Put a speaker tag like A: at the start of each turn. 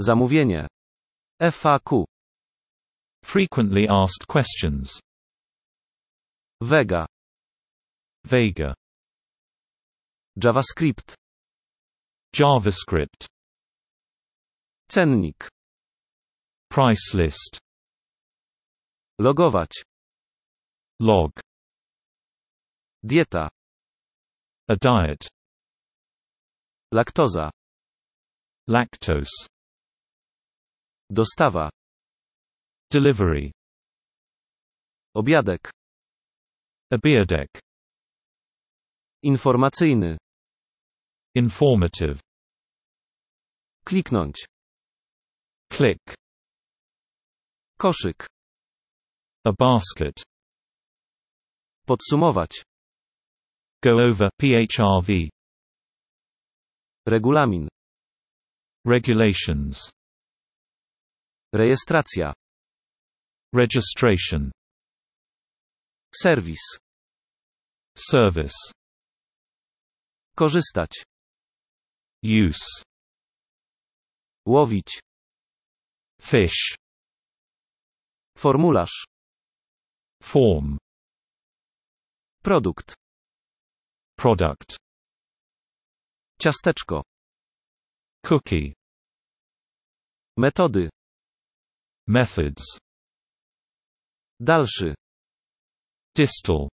A: Zamówienie. FAQ.
B: Frequently asked questions.
A: Vega.
B: Vega.
A: JavaScript.
B: JavaScript.
A: Cennik.
B: Price list.
A: Logować.
B: Log.
A: Dieta.
B: A diet.
A: Laktoza.
B: Lactose.
A: Dostawa.
B: Delivery.
A: Obiadek.
B: Obiadek.
A: Informacyjny.
B: Informative.
A: Kliknąć.
B: Click.
A: Koszyk.
B: A basket.
A: Podsumować.
B: Go over, PHRV.
A: Regulamin.
B: Regulations.
A: Rejestracja.
B: Registration.
A: Serwis.
B: Service.
A: Korzystać.
B: Use.
A: Łowić.
B: Fish.
A: Formularz.
B: Form.
A: Produkt.
B: Product.
A: Ciasteczko.
B: Cookie.
A: Metody.
B: Methods.
A: Dalszy.
B: Distal.